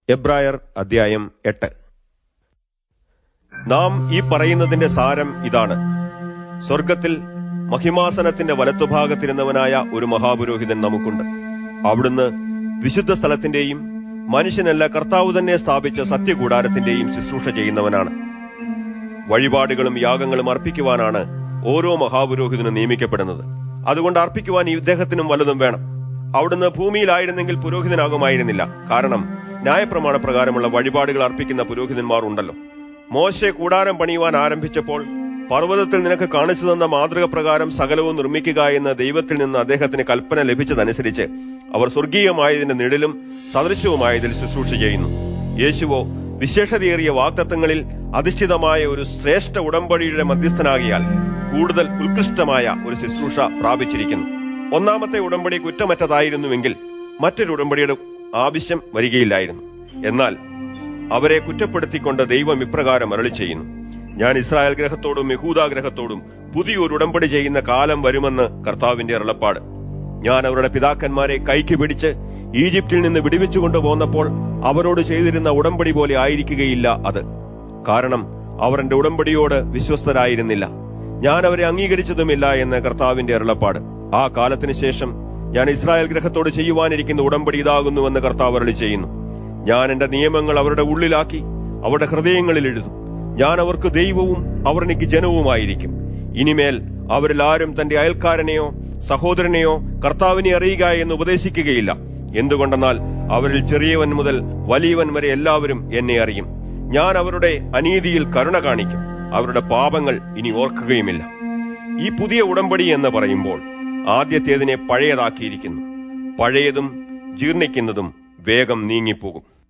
എബ്രായർ അധ്യായം 8. നാം ഈ പറയുന്നതിന്റെ സാരം ഇതാണ്: സ്വർഗത്തിൽ മഹിമാസനത്തിന്റെ വലത്തുഭാഗത്തിരുന്നവനായ ഒരു മഹാപുരോഹിതൻ നമുക്കുണ്ട്. അവിടുന്ന് വിശുദ്ധ സ്ഥലത്തിന്റെയും മനുഷ്യനല്ല കർത്താവ് തന്നെ സ്ഥാപിച്ച സത്യകൂടാരത്തിന്റെയും ശുശ്രൂഷ ചെയ്യുന്നവനാണ്. വഴിപാടുകളും യാഗങ്ങളും അർപ്പിക്കുവാനാണ് ഓരോ മഹാപുരോഹിതനും നിയമിക്കപ്പെടുന്നത്. അതുകൊണ്ട് അർപ്പിക്കുവാൻ ഇദ്ദേഹത്തിനും വല്ലതും വേണം. അവിടുന്ന് ഭൂമിയിലായിരുന്നെങ്കിൽ പുരോഹിതനാകുമായിരുന്നില്ല. കാരണം ന്യായപ്രമാണ പ്രകാരമുള്ള വഴിപാടുകൾ അർപ്പിക്കുന്ന പുരോഹിതന്മാർ ഉണ്ടല്ലോ. മോശെ കൂടാരം പണിയുവാൻ ആരംഭിച്ചപ്പോൾ പർവ്വതത്തിൽ നിനക്ക് കാണിച്ചു തന്ന മാതൃക പ്രകാരം സകലവും നിർമ്മിക്കുക എന്ന് ദൈവത്തിൽ നിന്ന് അദ്ദേഹത്തിന് കൽപ്പന ലഭിച്ചതനുസരിച്ച് അവർ സ്വർഗീയമായതിന്റെ നിഴലും സദൃശവുമായതിൽ ശുശ്രൂഷ ചെയ്യുന്നു. യേശുവോ വിശേഷതയേറിയ വാഗ്ദത്തങ്ങളിൽ അധിഷ്ഠിതമായ ഒരു ശ്രേഷ്ഠ ഉടമ്പടിയുടെ മധ്യസ്ഥനാകിയാൽ കൂടുതൽ ഉത്കൃഷ്ടമായ ഒരു ശുശ്രൂഷ പ്രാപിച്ചിരിക്കുന്നു. ഒന്നാമത്തെ ഉടമ്പടി കുറ്റമറ്റതായിരുന്നുവെങ്കിൽ മറ്റൊരു ഉടമ്പടിയുടെ ആവശ്യം വരികയില്ലായിരുന്നു. എന്നാൽ അവരെ കുറ്റപ്പെടുത്തിക്കൊണ്ട് ദൈവം ഇപ്രകാരം അരുളി ചെയ്യുന്നു: ഞാൻ ഇസ്രായേൽ ഗ്രഹത്തോടും യഹൂദാ ഗ്രഹത്തോടും പുതിയൊരു ഉടമ്പടി ചെയ്യുന്ന കാലം വരുമെന്ന് കർത്താവിന്റെ അരുളപ്പാട്. ഞാൻ അവരുടെ പിതാക്കന്മാരെ കൈക്ക് പിടിച്ച് ഈജിപ്തിൽ നിന്ന് വിടുവിച്ചുകൊണ്ടു പോന്നപ്പോൾ അവരോട് ചെയ്തിരുന്ന ഉടമ്പടി പോലെ ആയിരിക്കുകയില്ല അത്. കാരണം അവർ എന്റെ ഉടമ്പടിയോട് വിശ്വസ്തരായിരുന്നില്ല, ഞാൻ അവരെ അംഗീകരിച്ചതുമില്ല എന്ന് കർത്താവിന്റെ അരുളപ്പാട്. ആ കാലത്തിന് ശേഷം ഞാൻ ഇസ്രായേൽ ഗ്രഹത്തോട് ചെയ്യുവാനിരിക്കുന്ന ഉടമ്പടി ഇതാകുന്നുവെന്ന് കർത്താവ് അരുളി ചെയ്യുന്നു: ഞാൻ എന്റെ നിയമങ്ങൾ അവരുടെ ഉള്ളിലാക്കി അവരുടെ ഹൃദയങ്ങളിൽ എഴുതും. ഞാൻ അവർക്ക് ദൈവവും അവർ എനിക്ക് ജനവുമായിരിക്കും. ഇനിമേൽ അവരിൽ ആരും തന്റെ അയൽക്കാരനെയോ സഹോദരനെയോ കർത്താവിനെ അറിയുക എന്ന് ഉപദേശിക്കുകയില്ല. എന്തുകൊണ്ടെന്നാൽ അവരിൽ ചെറിയവൻ മുതൽ വലിയവൻ വരെ എല്ലാവരും എന്നെ അറിയും. ഞാൻ അവരുടെ അനീതിയിൽ കരുണ കാണിക്കും, അവരുടെ പാപങ്ങൾ ഇനി ഓർക്കുകയുമില്ല. ഈ പുതിയ ഉടമ്പടി എന്ന് പറയുമ്പോൾ ആദ്യത്തേതിനെ പഴയതാക്കിയിരിക്കുന്നു. പഴയതും ജീർണിക്കുന്നതും വേഗം നീങ്ങിപ്പോകും.